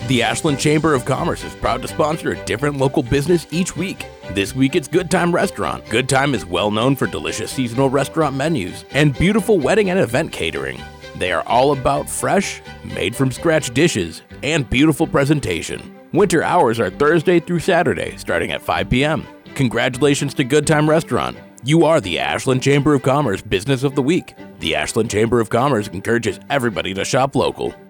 The Ashland Chamber of Commerce is proud to sponsor a different local business each week. This week it's Good Time Restaurant. Good Time is well known for delicious seasonal restaurant menus and beautiful wedding and event catering. They are all about fresh, made-from-scratch dishes and beautiful presentation. Winter hours are Thursday through Saturday, starting at 5 p.m. Congratulations to Good Time Restaurant. You are the Ashland Chamber of Commerce Business of the Week. The Ashland Chamber of Commerce encourages everybody to shop local.